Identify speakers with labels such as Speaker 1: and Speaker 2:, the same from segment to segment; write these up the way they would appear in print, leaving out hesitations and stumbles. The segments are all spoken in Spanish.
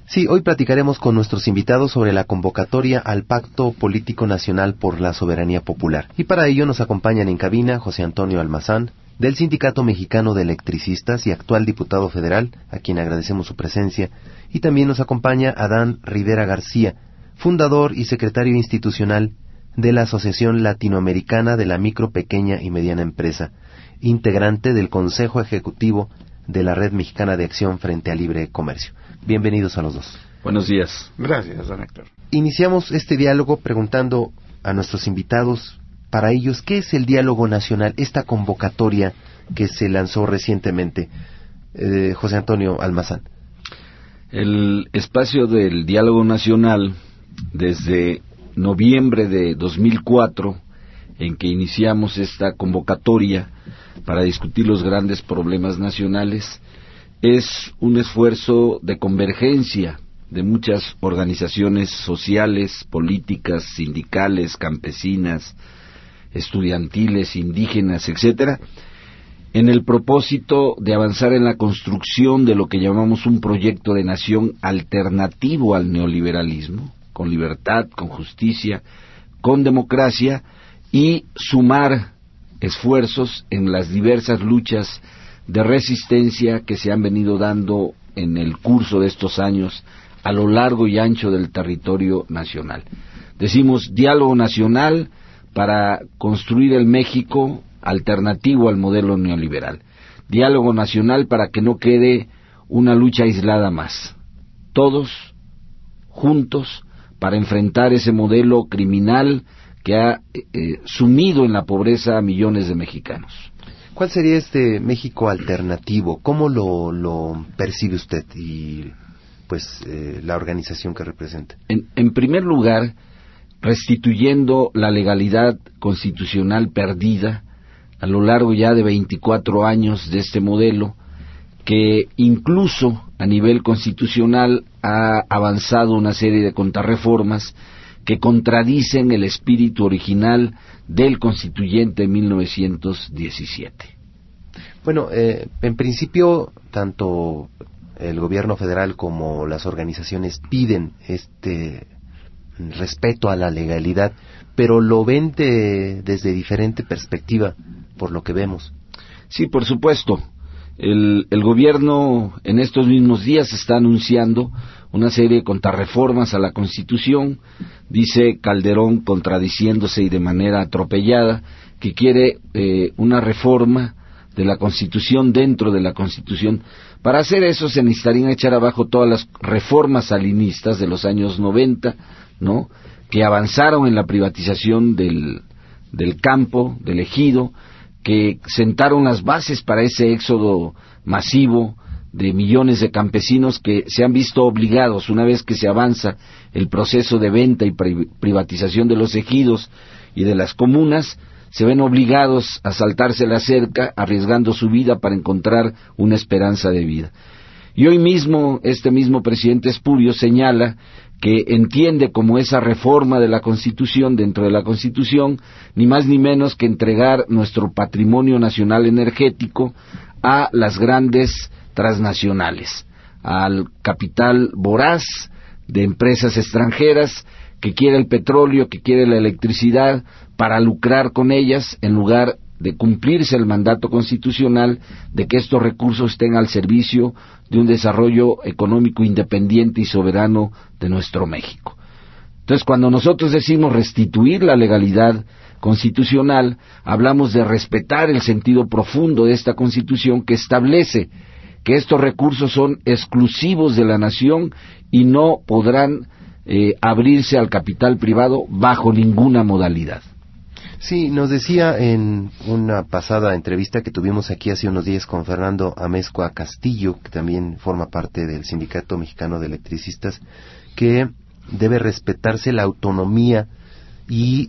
Speaker 1: Sí, hoy platicaremos con nuestros invitados sobre la convocatoria al Pacto Político Nacional por la Soberanía Popular. Y para ello nos acompañan en cabina José Antonio Almazán, del Sindicato Mexicano de Electricistas y actual diputado federal, a quien agradecemos su presencia, y también nos acompaña Adán Rivera García, fundador y secretario institucional de la Asociación Latinoamericana de la Micro, Pequeña y Mediana Empresa, integrante del Consejo Ejecutivo de la Red Mexicana de Acción Frente al Libre Comercio. Bienvenidos a los dos.
Speaker 2: Buenos días.
Speaker 3: Gracias, don Héctor.
Speaker 1: Iniciamos este diálogo preguntando a nuestros invitados, para ellos, ¿qué es el diálogo nacional, esta convocatoria que se lanzó recientemente? José Antonio Almazán.
Speaker 2: El espacio del diálogo nacional, desde noviembre de 2004, en que iniciamos esta convocatoria para discutir los grandes problemas nacionales, es un esfuerzo de convergencia de muchas organizaciones sociales, políticas, sindicales, campesinas, estudiantiles, indígenas, etcétera, en el propósito de avanzar en la construcción de lo que llamamos un proyecto de nación alternativo al neoliberalismo, con libertad, con justicia, con democracia, y sumar esfuerzos en las diversas luchas de resistencia que se han venido dando en el curso de estos años a lo largo y ancho del territorio nacional. Decimos diálogo nacional para construir el México alternativo al modelo neoliberal. Diálogo nacional para que no quede una lucha aislada más. Todos juntos para enfrentar ese modelo criminal que ha sumido en la pobreza a millones de mexicanos.
Speaker 1: ¿Cuál sería este México alternativo? ¿Cómo lo percibe usted y la organización que representa?
Speaker 2: En primer lugar, restituyendo la legalidad constitucional perdida a lo largo ya de 24 años de este modelo, que incluso a nivel constitucional ha avanzado una serie de contrarreformas que contradicen el espíritu original del constituyente de 1917.
Speaker 1: Bueno, en principio, tanto el gobierno federal como las organizaciones piden este respeto a la legalidad, pero lo ven desde diferente perspectiva, por lo que vemos.
Speaker 2: Sí, por supuesto. El gobierno en estos mismos días está anunciando una serie de contrarreformas a la Constitución. Dice Calderón, contradiciéndose y de manera atropellada, que quiere una reforma de la Constitución dentro de la Constitución. Para hacer eso se necesitarían echar abajo todas las reformas salinistas de los años 90, ¿no?, que avanzaron en la privatización del campo, del ejido, que sentaron las bases para ese éxodo masivo de millones de campesinos que se han visto obligados, una vez que se avanza el proceso de venta y privatización de los ejidos y de las comunas, se ven obligados a saltarse la cerca, arriesgando su vida para encontrar una esperanza de vida. Y hoy mismo, este mismo presidente Espurio señala que entiende como esa reforma de la Constitución, dentro de la Constitución, ni más ni menos que entregar nuestro patrimonio nacional energético a las grandes transnacionales, al capital voraz de empresas extranjeras que quiere el petróleo, que quiere la electricidad, para lucrar con ellas, en lugar de cumplirse el mandato constitucional de que estos recursos estén al servicio de un desarrollo económico independiente y soberano de nuestro México. Entonces, cuando nosotros decimos restituir la legalidad constitucional, hablamos de respetar el sentido profundo de esta Constitución, que establece que estos recursos son exclusivos de la nación y no podrán abrirse al capital privado bajo ninguna modalidad.
Speaker 1: Sí, nos decía en una pasada entrevista que tuvimos aquí hace unos días con Fernando Amezcua Castillo, que también forma parte del Sindicato Mexicano de Electricistas, que debe respetarse la autonomía y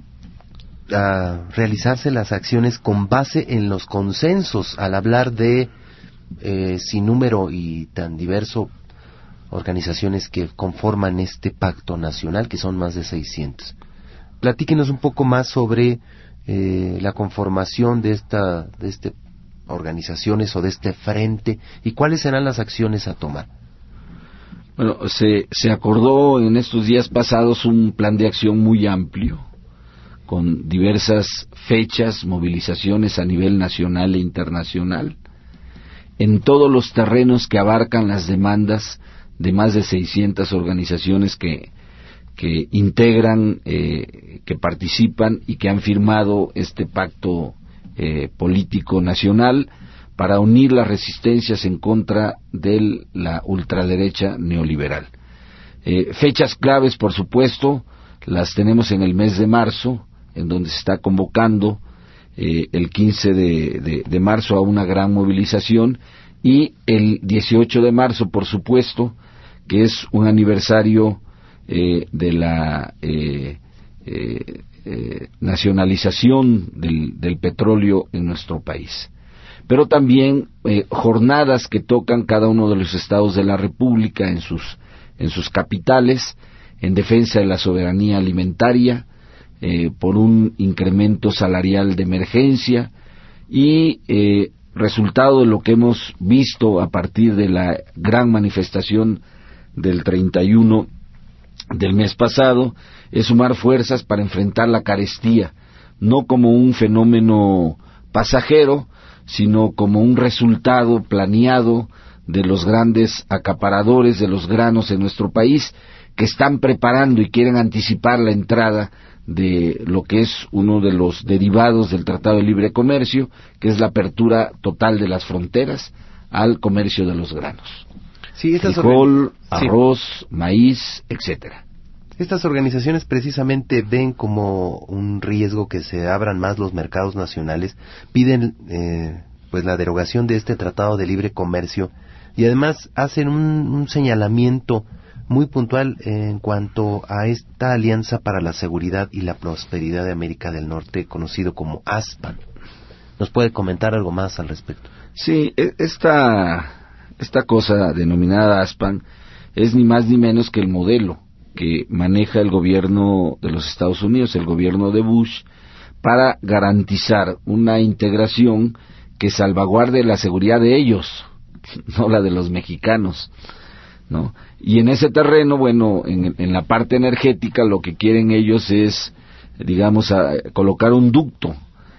Speaker 1: realizarse las acciones con base en los consensos, al hablar de sin número y tan diverso organizaciones que conforman este pacto nacional, que son más de 600. Platíquenos un poco más sobre la conformación de estas organizaciones o de este frente y cuáles serán las acciones a tomar.
Speaker 2: Bueno, se acordó en estos días pasados un plan de acción muy amplio, con diversas fechas, movilizaciones a nivel nacional e internacional, en todos los terrenos que abarcan las demandas de más de 600 organizaciones que integran, que participan y que han firmado este pacto político nacional para unir las resistencias en contra de la ultraderecha neoliberal. Fechas claves, por supuesto, las tenemos en el mes de marzo, en donde se está convocando el 15 de marzo a una gran movilización, y el 18 de marzo, por supuesto, que es un aniversario de la nacionalización del petróleo en nuestro país. Pero también jornadas que tocan cada uno de los estados de la República en sus capitales, en defensa de la soberanía alimentaria, por un incremento salarial de emergencia, y resultado de lo que hemos visto a partir de la gran manifestación del 31 del mes pasado, es sumar fuerzas para enfrentar la carestía, no como un fenómeno pasajero, sino como un resultado planeado de los grandes acaparadores de los granos en nuestro país, que están preparando y quieren anticipar la entrada de lo que es uno de los derivados del Tratado de Libre Comercio, que es la apertura total de las fronteras al comercio de los granos.
Speaker 1: Sí,
Speaker 2: frijol, arroz, maíz, etcétera.
Speaker 1: Estas organizaciones precisamente ven como un riesgo que se abran más los mercados nacionales, piden pues la derogación de este Tratado de Libre Comercio, y además hacen un señalamiento muy puntual en cuanto a esta Alianza para la Seguridad y la Prosperidad de América del Norte, conocido como ASPAN. ¿Nos puede comentar algo más al respecto?
Speaker 2: Sí, esta cosa denominada ASPAN es ni más ni menos que el modelo que maneja el gobierno de los Estados Unidos, el gobierno de Bush, para garantizar una integración que salvaguarde la seguridad de ellos, no la de los mexicanos, ¿no? Y en ese terreno, bueno, en la parte energética, lo que quieren ellos es, digamos, colocar un ducto,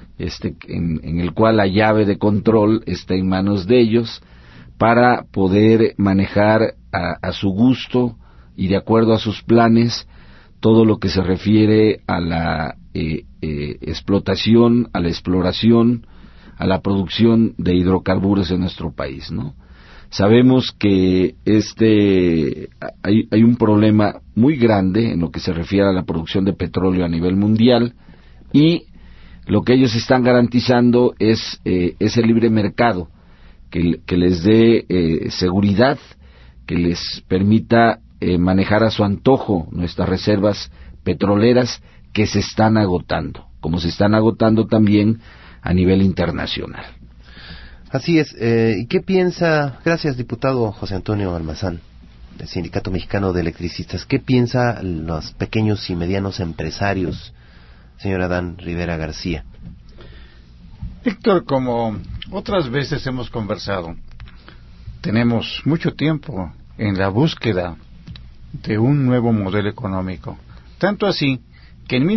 Speaker 2: en el cual la llave de control está en manos de ellos, para poder manejar a su gusto y de acuerdo a sus planes todo lo que se refiere a la explotación, a la exploración, a la producción de hidrocarburos en nuestro país, ¿no? Sabemos que hay un problema muy grande en lo que se refiere a la producción de petróleo a nivel mundial, y lo que ellos están garantizando es ese libre mercado que les dé seguridad, que les permita manejar a su antojo nuestras reservas petroleras, que se están agotando, como se están agotando también a nivel internacional.
Speaker 1: Así es. ¿Y qué piensa, gracias diputado José Antonio Almazán, del Sindicato Mexicano de Electricistas, qué piensa los pequeños y medianos empresarios, señor Adán Rivera García?
Speaker 3: Héctor, como otras veces hemos conversado, tenemos mucho tiempo en la búsqueda de un nuevo modelo económico, tanto así que en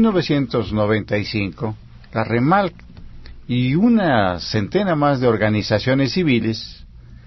Speaker 3: 1995 la REMALC y una centena más de organizaciones civiles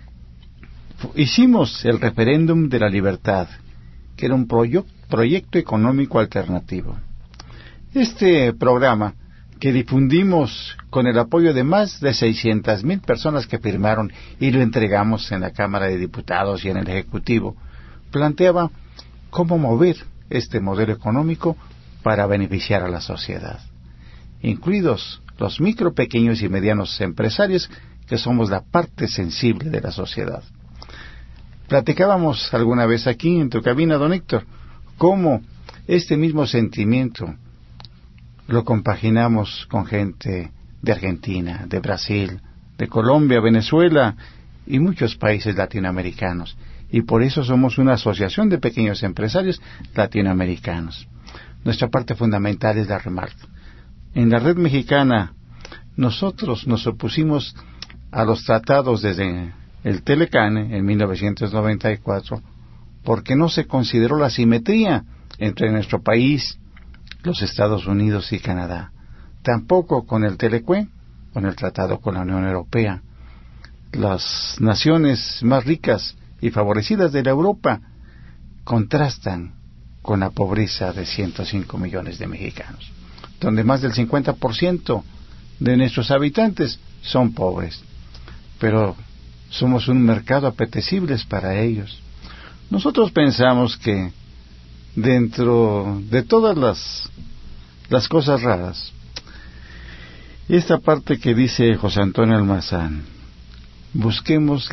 Speaker 3: hicimos el referéndum de la libertad, que era un proyecto económico alternativo. Este programa, que difundimos con el apoyo de más de 600,000 personas que firmaron y lo entregamos en la Cámara de Diputados y en el Ejecutivo, planteaba cómo mover este modelo económico para beneficiar a la sociedad, incluidos los micro, pequeños y medianos empresarios, que somos la parte sensible de la sociedad. Platicábamos alguna vez aquí en tu cabina, don Héctor, cómo este mismo sentimiento lo compaginamos con gente de Argentina, de Brasil, de Colombia, Venezuela y muchos países latinoamericanos, y por eso somos una asociación de pequeños empresarios latinoamericanos. Nuestra parte fundamental es la REMALC. En la Red Mexicana, nosotros nos opusimos a los tratados desde el Telecán en 1994 porque no se consideró la simetría entre nuestro país, los Estados Unidos y Canadá. Tampoco con el Telecue, con el tratado con la Unión Europea. Las naciones más ricas y favorecidas de la Europa contrastan con la pobreza de 105 millones de mexicanos, donde más del 50% de nuestros habitantes son pobres, pero somos un mercado apetecible para ellos. Nosotros pensamos que dentro de todas las cosas raras, esta parte que dice José Antonio Almazán, busquemos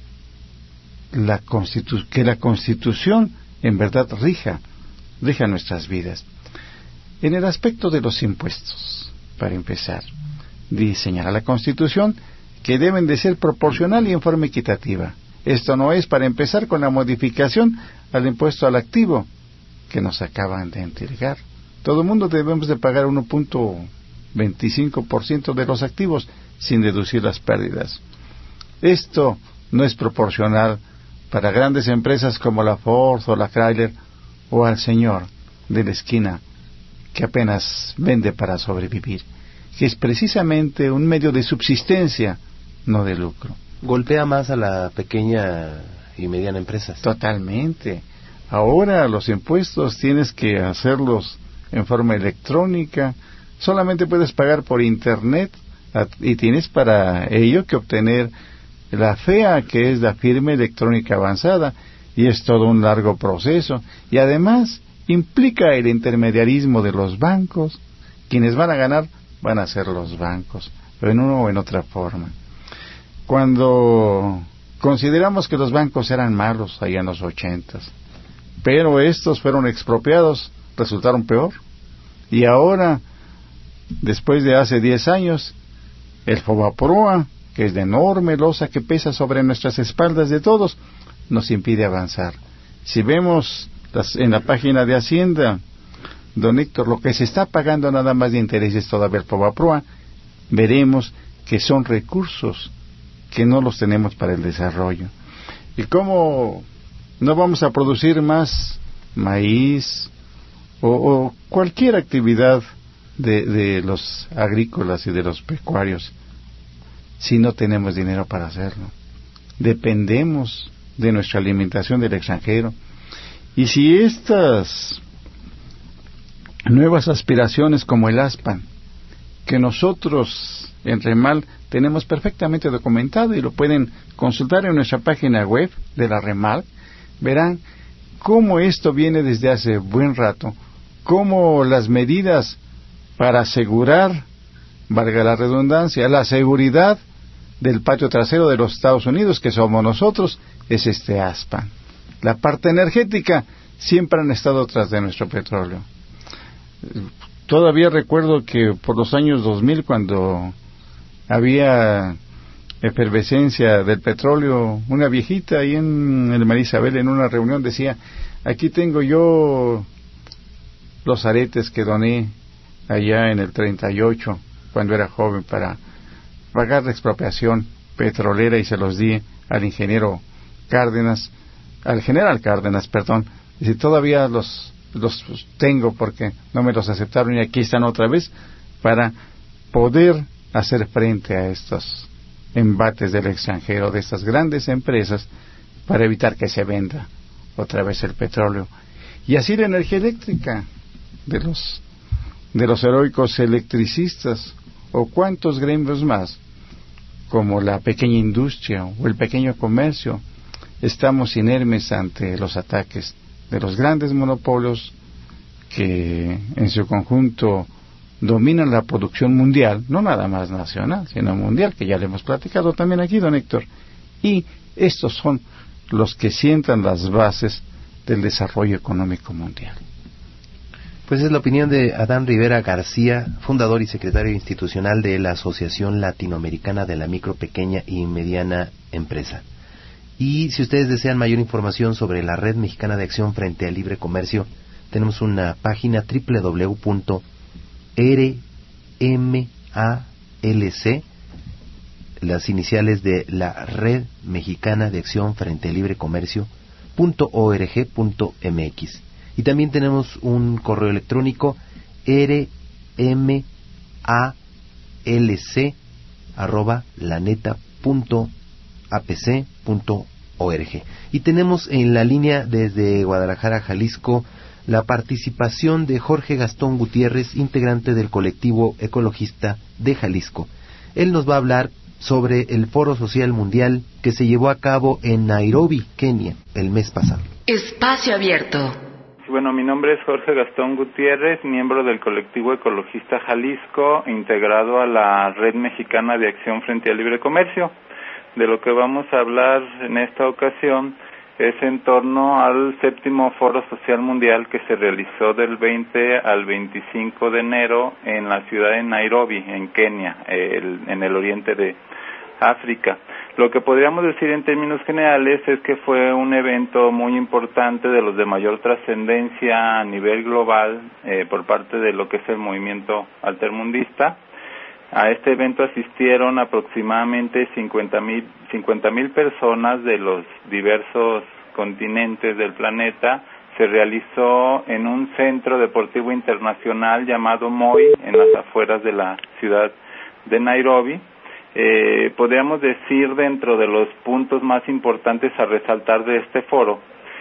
Speaker 3: que la Constitución en verdad rija nuestras vidas. En el aspecto de los impuestos, para empezar, señala la Constitución que deben de ser proporcional y en forma equitativa. Esto no es, para empezar, con la modificación al impuesto al activo que nos acaban de entregar. Todo el mundo debemos de pagar 1.25% de los activos sin deducir las pérdidas. Esto no es proporcional para grandes empresas como la Ford o la Chrysler, o al señor de la esquina que apenas vende para sobrevivir, que es precisamente un medio de subsistencia, no de lucro.
Speaker 1: Golpea más a la pequeña y mediana empresa.
Speaker 3: Totalmente. Ahora los impuestos tienes que hacerlos en forma electrónica, solamente puedes pagar por internet y tienes para ello que obtener la FEA, que es la firma electrónica avanzada, y es todo un largo proceso, y además implica el intermediarismo de los bancos. Quienes van a ganar van a ser los bancos, pero en una o en otra forma. Cuando consideramos que los bancos eran malos allá en los 80s, pero estos fueron expropiados, resultaron peor, y ahora, después de hace 10 años, el Fobaproa, que es de enorme losa que pesa sobre nuestras espaldas de todos, nos impide avanzar. Si vemos en la página de Hacienda, don Héctor, lo que se está pagando nada más de intereses todavía el Fobaproa, veremos que son recursos que no los tenemos para el desarrollo. ¿Y cómo no vamos a producir más maíz o cualquier actividad de los agrícolas y de los pecuarios si no tenemos dinero para hacerlo? Dependemos de nuestra alimentación del extranjero. Y si estas nuevas aspiraciones como el ASPAN, que nosotros en REMAL tenemos perfectamente documentado y lo pueden consultar en nuestra página web de la REMAL, verán cómo esto viene desde hace buen rato, cómo las medidas para asegurar, valga la redundancia, la seguridad del patio trasero de los Estados Unidos, que somos nosotros, es este ASPAN. La parte energética siempre han estado tras de nuestro petróleo. Todavía recuerdo que por los años 2000, cuando había efervescencia del petróleo, una viejita ahí en el María Isabel en una reunión decía: aquí tengo yo los aretes que doné allá en el 38 cuando era joven para pagar la expropiación petrolera, y se los di al ingeniero Cárdenas, al general Cárdenas, perdón. Dice: todavía los tengo porque no me los aceptaron, y aquí están otra vez para poder hacer frente a estos embates del extranjero, de estas grandes empresas, para evitar que se venda otra vez el petróleo. Y así la energía eléctrica de los heroicos electricistas, o cuantos gremios más, como la pequeña industria o el pequeño comercio, estamos inermes ante los ataques de los grandes monopolios que en su conjunto dominan la producción mundial, no nada más nacional, sino mundial, que ya le hemos platicado también aquí, don Héctor. Y estos son los que sientan las bases del desarrollo económico mundial.
Speaker 1: Pues es la opinión de Adán Rivera García, fundador y secretario institucional de la Asociación Latinoamericana de la Micro, Pequeña y Mediana Empresa. Y si ustedes desean mayor información sobre la Red Mexicana de Acción frente al Libre Comercio, tenemos una página www.rmalc, las iniciales de la Red Mexicana de Acción frente al Libre Comercio, Y también tenemos un correo electrónico rmalc@laneta.apc.org. Y tenemos en la línea desde Guadalajara, Jalisco, la participación de Jorge Gastón Gutiérrez, integrante del colectivo ecologista de Jalisco. Él nos va a hablar sobre el Foro Social Mundial que se llevó a cabo en Nairobi, Kenia, el mes pasado.
Speaker 4: Espacio abierto.
Speaker 5: Bueno, mi nombre es Jorge Gastón Gutiérrez, miembro del colectivo ecologista Jalisco, integrado a la Red Mexicana de Acción Frente al Libre Comercio. De lo que vamos a hablar en esta ocasión es en torno al 7º Foro Social Mundial que se realizó del 20 al 25 de enero en la ciudad de Nairobi, en Kenia, en el oriente de África. Lo que podríamos decir en términos generales es que fue un evento muy importante, de los de mayor trascendencia a nivel global por parte de lo que es el movimiento altermundista. A este evento asistieron aproximadamente 50,000 personas de los diversos continentes del planeta. Se realizó en un centro deportivo internacional llamado Moi, en las afueras de la ciudad de Nairobi. Podríamos decir, dentro de los puntos más importantes a resaltar de este foro,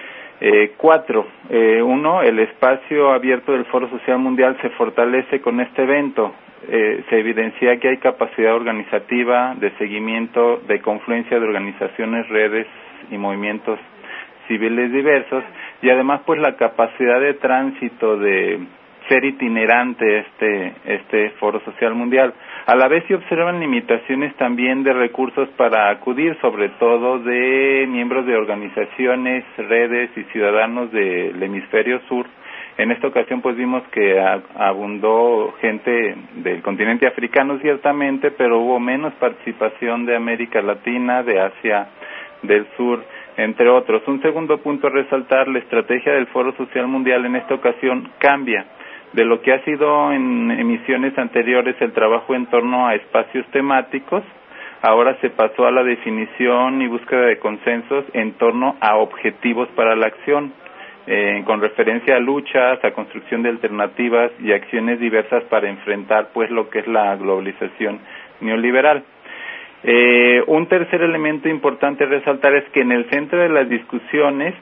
Speaker 5: 4. Uno, el espacio abierto del Foro Social Mundial se fortalece con este evento. Se evidencia que hay capacidad organizativa, de seguimiento, de confluencia de organizaciones, redes y movimientos civiles diversos, y además pues la capacidad de tránsito, de ser itinerante este Foro Social Mundial. A la vez se observan limitaciones también de recursos para acudir, sobre todo de miembros de organizaciones, redes y ciudadanos del hemisferio sur. En esta ocasión pues vimos que abundó gente del continente africano ciertamente, pero hubo menos participación de América Latina, de Asia del Sur, entre otros. Un segundo punto a resaltar: la estrategia del Foro Social Mundial en esta ocasión cambia de lo que ha sido en emisiones anteriores el trabajo en torno a espacios temáticos. Ahora se pasó a la definición y búsqueda de consensos en torno a objetivos para la acción, con referencia a luchas, a construcción de alternativas y acciones diversas para enfrentar pues lo que es la globalización neoliberal. Un tercer elemento importante a resaltar es que en el centro de las discusiones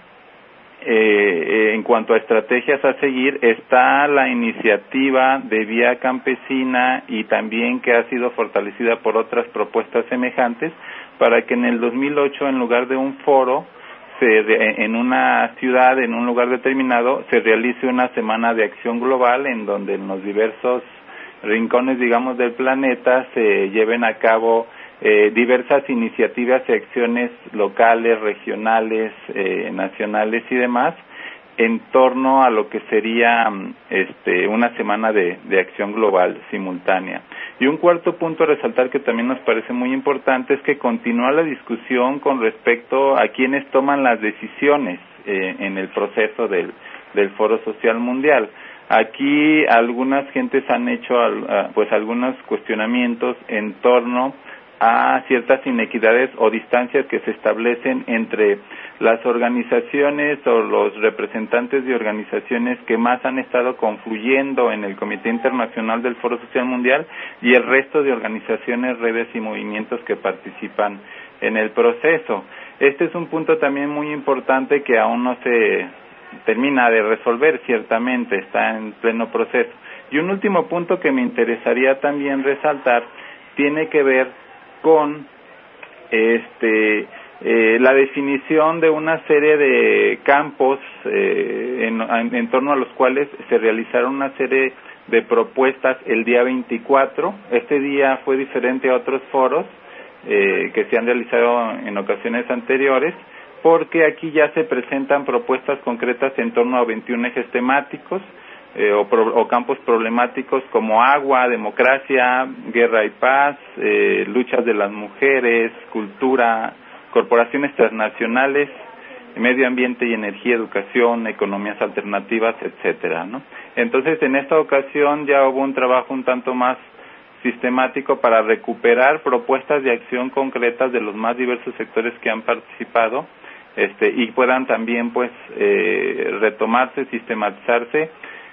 Speaker 5: en cuanto a estrategias a seguir está la iniciativa de Vía Campesina, y también que ha sido fortalecida por otras propuestas semejantes, para que en el 2008, en lugar de un foro en una ciudad, en un lugar determinado, se realice una semana de acción global en donde en los diversos rincones, digamos, del planeta se lleven a cabo diversas iniciativas y acciones locales, regionales, nacionales y demás, en torno a lo que sería una semana de acción global simultánea. Y un cuarto punto a resaltar que también nos parece muy importante es que continúa la discusión con respecto a quienes toman las decisiones en el proceso del Foro Social Mundial. Aquí algunas gentes han hecho pues algunos cuestionamientos en torno a ciertas inequidades o distancias que se establecen entre las organizaciones o los representantes de organizaciones que más han estado confluyendo en el Comité Internacional del Foro Social Mundial y el resto de organizaciones, redes y movimientos que participan en el proceso. Este es un punto también muy importante que aún no se termina de resolver, ciertamente está en pleno proceso. Y un último punto que me interesaría también resaltar tiene que ver con la definición de una serie de campos en torno a los cuales se realizaron una serie de propuestas el día 24. Este día fue diferente a otros foros que se han realizado en ocasiones anteriores, porque aquí ya se presentan propuestas concretas en torno a 21 ejes temáticos o campos problemáticos como agua, democracia, guerra y paz, luchas de las mujeres, cultura, corporaciones transnacionales, medio ambiente y energía, educación, economías alternativas, etcétera, ¿no? Entonces, en esta ocasión ya hubo un trabajo un tanto más sistemático para recuperar propuestas de acción concretas de los más diversos sectores que han participado y puedan también pues retomarse, sistematizarse.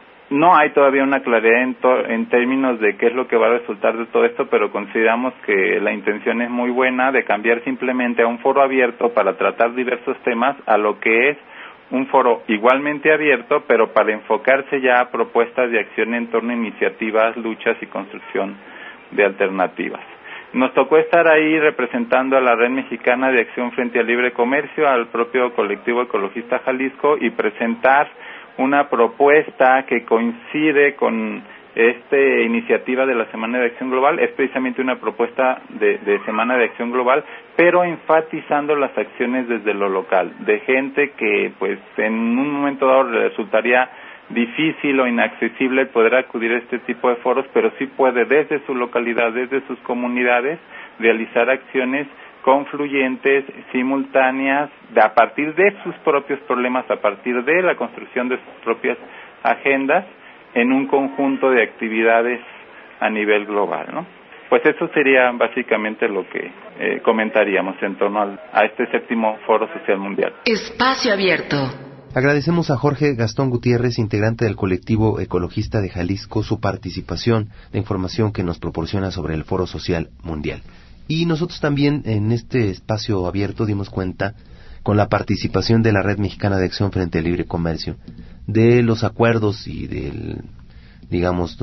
Speaker 5: No hay todavía una claridad en términos de qué es lo que va a resultar de todo esto, pero consideramos que la intención es muy buena de cambiar simplemente a un foro abierto para tratar diversos temas a lo que es un foro igualmente abierto, pero para enfocarse ya a propuestas de acción en torno a iniciativas, luchas y construcción de alternativas. Nos tocó estar ahí representando a la Red Mexicana de Acción Frente al Libre Comercio, al propio colectivo ecologista Jalisco, y presentar una propuesta que coincide con esta iniciativa de la Semana de Acción Global. Es precisamente una propuesta de Semana de Acción Global, pero enfatizando las acciones desde lo local, de gente que pues en un momento dado resultaría difícil o inaccesible el poder acudir a este tipo de foros, pero sí puede desde su localidad, desde sus comunidades, realizar acciones confluyentes, simultáneas, a partir de sus propios problemas, a partir de la construcción de sus propias agendas, en un conjunto de actividades a nivel global, ¿no? Pues eso sería básicamente lo que comentaríamos en torno a este 7º Foro Social Mundial.
Speaker 4: Espacio Abierto.
Speaker 1: Agradecemos a Jorge Gastón Gutiérrez, integrante del colectivo ecologista de Jalisco, su participación, la información que nos proporciona sobre el Foro Social Mundial. Y nosotros también en este espacio abierto dimos cuenta, con la participación de la Red Mexicana de Acción Frente al Libre Comercio, de los acuerdos y del, digamos,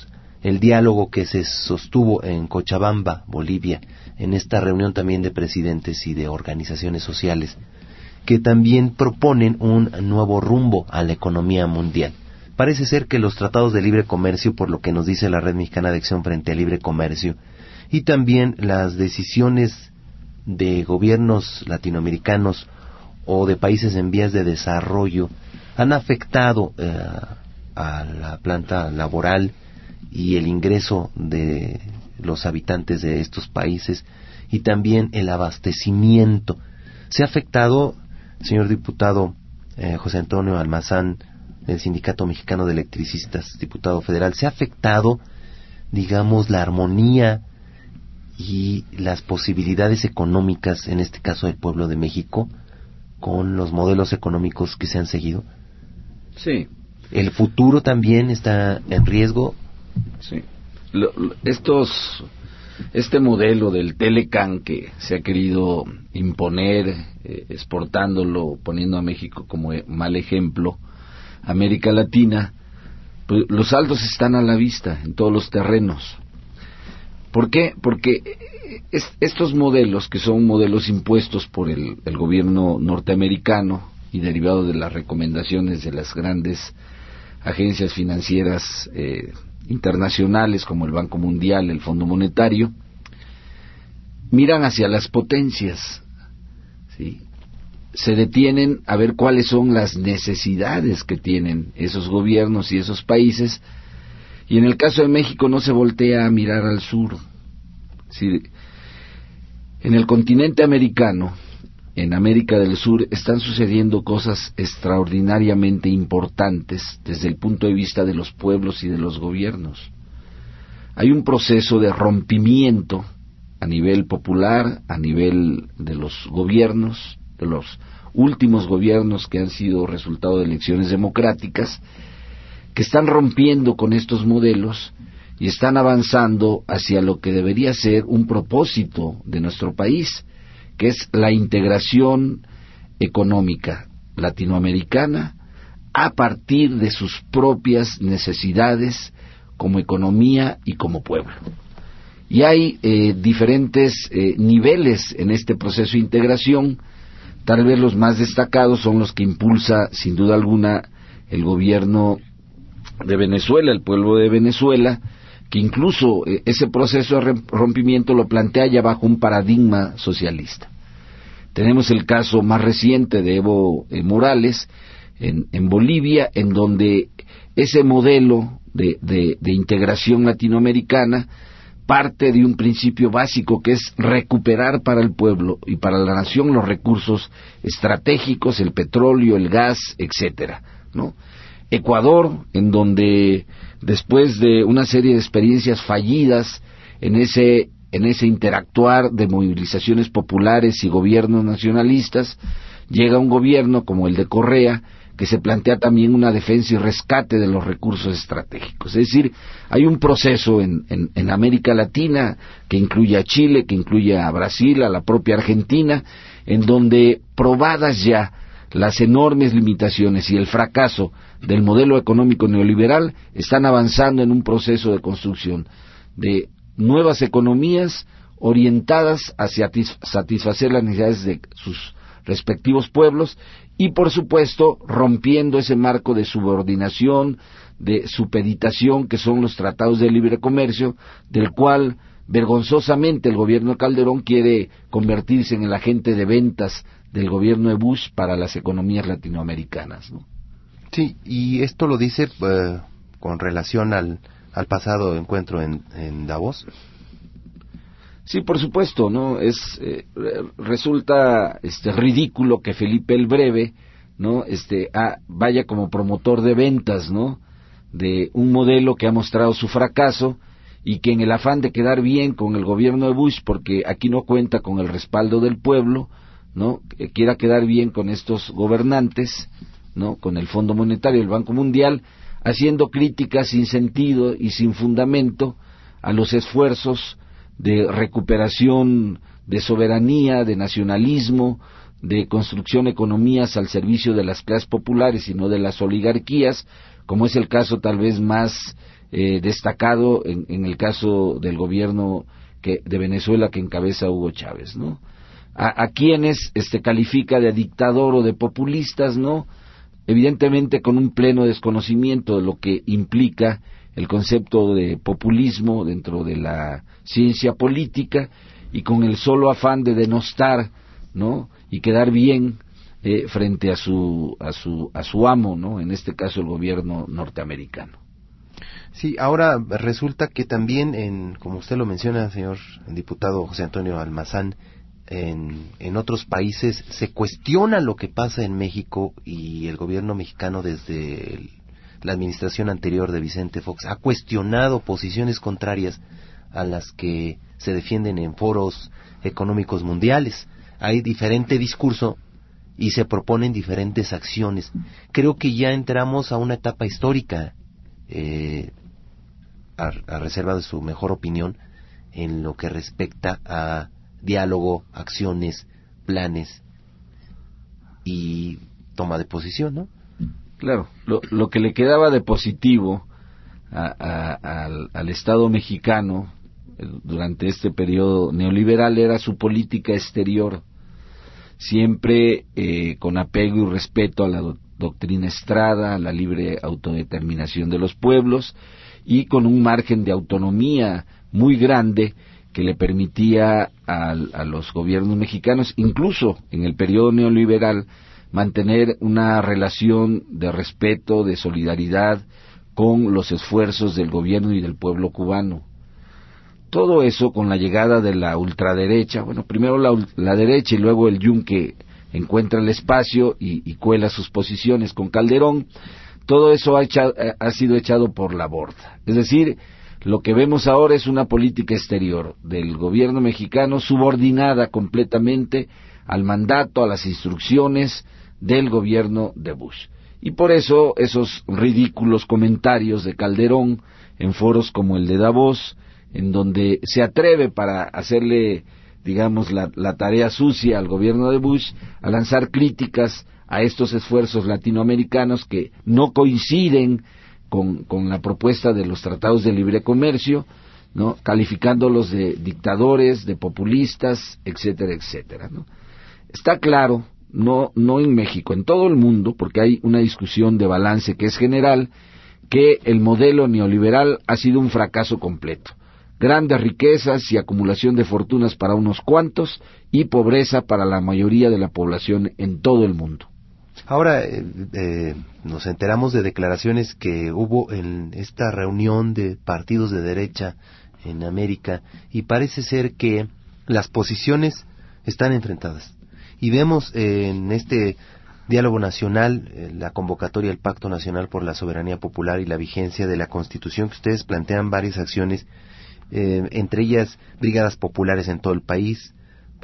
Speaker 1: el diálogo que se sostuvo en Cochabamba, Bolivia, en esta reunión también de presidentes y de organizaciones sociales, que también proponen un nuevo rumbo a la economía mundial. Parece ser que los tratados de libre comercio, por lo que nos dice la Red Mexicana de Acción Frente al Libre Comercio, y también las decisiones de gobiernos latinoamericanos o de países en vías de desarrollo, han afectado a la planta laboral y el ingreso de los habitantes de estos países, y también el abastecimiento. Se ha afectado, señor diputado José Antonio Almazán, del Sindicato Mexicano de Electricistas, diputado federal, se ha afectado, digamos, la armonía y las posibilidades económicas, en este caso del pueblo de México, con los modelos económicos que se han seguido.
Speaker 2: Sí.
Speaker 1: ¿El futuro también está en riesgo?
Speaker 2: Sí. Este modelo del Telecán que se ha querido imponer, exportándolo, poniendo a México como mal ejemplo, América Latina, pues los saldos están a la vista en todos los terrenos. ¿Por qué? Porque estos modelos, que son modelos impuestos por el gobierno norteamericano y derivados de las recomendaciones de las grandes agencias financieras internacionales como el Banco Mundial, el Fondo Monetario, miran hacia las potencias, ¿sí? Se detienen a ver cuáles son las necesidades que tienen esos gobiernos y esos países, y en el caso de México no se voltea a mirar al sur. ¿Sí? En el continente americano, en América del Sur, están sucediendo cosas extraordinariamente importantes desde el punto de vista de los pueblos y de los gobiernos. Hay un proceso de rompimiento a nivel popular, a nivel de los gobiernos, de los últimos gobiernos que han sido resultado de elecciones democráticas, que están rompiendo con estos modelos y están avanzando hacia lo que debería ser un propósito de nuestro país, que es la integración económica latinoamericana a partir de sus propias necesidades como economía y como pueblo. Y hay diferentes niveles en este proceso de integración. Tal vez los más destacados son los que impulsa, sin duda alguna, el gobierno de Venezuela, el pueblo de Venezuela, que incluso ese proceso de rompimiento lo plantea ya bajo un paradigma socialista. Tenemos el caso más reciente de Evo Morales en Bolivia, en donde ese modelo de integración latinoamericana parte de un principio básico, que es recuperar para el pueblo y para la nación los recursos estratégicos, el petróleo, el gas, etcétera, ¿no? Ecuador, en donde después de una serie de experiencias fallidas en ese interactuar de movilizaciones populares y gobiernos nacionalistas, llega un gobierno como el de Correa, que se plantea también una defensa y rescate de los recursos estratégicos. Es decir, hay un proceso en América Latina que incluye a Chile, que incluye a Brasil, a la propia Argentina, en donde, probadas ya las enormes limitaciones y el fracaso del modelo económico neoliberal, están avanzando en un proceso de construcción de nuevas economías orientadas hacia satisfacer las necesidades de sus respectivos pueblos y, por supuesto, rompiendo ese marco de subordinación, de supeditación que son los tratados de libre comercio, del cual vergonzosamente el gobierno de Calderón quiere convertirse en el agente de ventas del gobierno de Bush para las economías latinoamericanas, ¿no?
Speaker 1: Sí, y esto lo dice con relación al pasado encuentro en Davos.
Speaker 2: Sí, por supuesto, ¿no? Resulta ridículo que Felipe el Breve, ¿no? Vaya como promotor de ventas, ¿no? De un modelo que ha mostrado su fracaso y que en el afán de quedar bien con el gobierno de Bush, porque aquí no cuenta con el respaldo del pueblo, ¿no? Quiera quedar bien con estos gobernantes, ¿no? Con el Fondo Monetario y el Banco Mundial, haciendo críticas sin sentido y sin fundamento a los esfuerzos de recuperación de soberanía, de nacionalismo, de construcción de economías al servicio de las clases populares y no de las oligarquías, como es el caso tal vez más destacado en el caso del gobierno de Venezuela que encabeza Hugo Chávez, ¿no? A quienes califica de dictador o de populistas, ¿no? Evidentemente con un pleno desconocimiento de lo que implica el concepto de populismo dentro de la ciencia política y con el solo afán de denostar, ¿no? Y quedar bien frente a su amo, ¿no? En este caso el gobierno norteamericano.
Speaker 1: Sí, ahora resulta que también, como usted lo menciona, señor diputado José Antonio Almazán, en otros países se cuestiona lo que pasa en México y el gobierno mexicano desde la administración anterior de Vicente Fox ha cuestionado posiciones contrarias a las que se defienden en foros económicos mundiales. Hay diferente discurso y se proponen diferentes acciones. Creo que ya entramos a una etapa histórica, a reserva de su mejor opinión, en lo que respecta a diálogo, acciones, planes y toma de posición, ¿no?
Speaker 2: Claro, lo que le quedaba de positivo al Estado mexicano durante este periodo neoliberal era su política exterior, siempre con apego y respeto a la doctrina Estrada, a la libre autodeterminación de los pueblos y con un margen de autonomía muy grande que le permitía a los gobiernos mexicanos, incluso en el periodo neoliberal, mantener una relación de respeto, de solidaridad con los esfuerzos del gobierno y del pueblo cubano. Todo eso con la llegada de la ultraderecha, bueno, primero la derecha y luego el yunque encuentra el espacio y cuela sus posiciones con Calderón, todo eso ha sido echado por la borda. Es decir, lo que vemos ahora es una política exterior del gobierno mexicano subordinada completamente al mandato, a las instrucciones del gobierno de Bush. Y por eso esos ridículos comentarios de Calderón en foros como el de Davos, en donde se atreve para hacerle, digamos, la tarea sucia al gobierno de Bush, a lanzar críticas a estos esfuerzos latinoamericanos que no coinciden con la propuesta de los tratados de libre comercio, ¿no? Calificándolos de dictadores, de populistas, etcétera, etcétera, ¿no? Está claro, no en México, en todo el mundo, porque hay una discusión de balance que es general, que el modelo neoliberal ha sido un fracaso completo. Grandes riquezas y acumulación de fortunas para unos cuantos y pobreza para la mayoría de la población en todo el mundo.
Speaker 1: Ahora nos enteramos de declaraciones que hubo en esta reunión de partidos de derecha en América y parece ser que las posiciones están enfrentadas. Y vemos en este diálogo nacional la convocatoria al Pacto Nacional por la Soberanía Popular y la vigencia de la Constitución, que ustedes plantean varias acciones, entre ellas brigadas populares en todo el país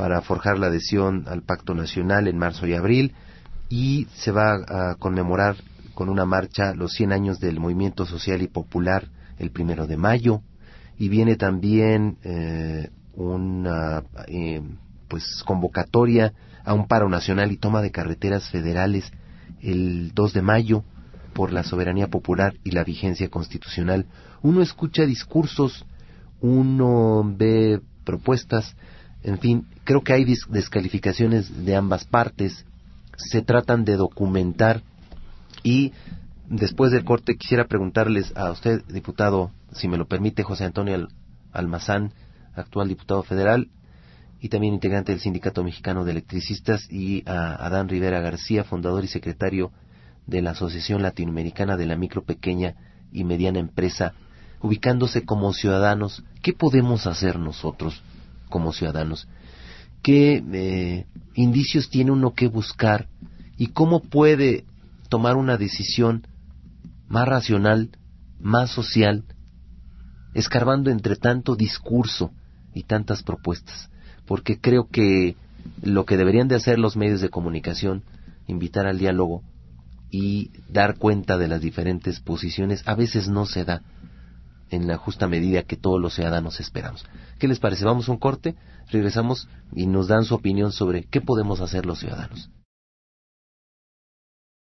Speaker 1: para forjar la adhesión al Pacto Nacional en marzo y abril, y se va a conmemorar con una marcha los 100 años del Movimiento Social y Popular el 1 de mayo, y viene también una convocatoria a un paro nacional y toma de carreteras federales el 2 de mayo por la soberanía popular y la vigencia constitucional. Uno escucha discursos, uno ve propuestas, en fin, creo que hay descalificaciones de ambas partes, se tratan de documentar, y después del corte quisiera preguntarles a usted, diputado, si me lo permite, José Antonio Almazán, actual diputado federal y también integrante del Sindicato Mexicano de Electricistas, y a Adán Rivera García, fundador y secretario de la Asociación Latinoamericana de la Micro, Pequeña y Mediana Empresa, ubicándose como ciudadanos. ¿Qué podemos hacer nosotros como ciudadanos? ¿Qué indicios tiene uno que buscar y cómo puede tomar una decisión más racional, más social, escarbando entre tanto discurso y tantas propuestas? Porque creo que lo que deberían de hacer los medios de comunicación, invitar al diálogo y dar cuenta de las diferentes posiciones, a veces no se da en la justa medida que todos los ciudadanos esperamos. ¿Qué les parece? Vamos a un corte, regresamos y nos dan su opinión sobre qué podemos hacer los ciudadanos.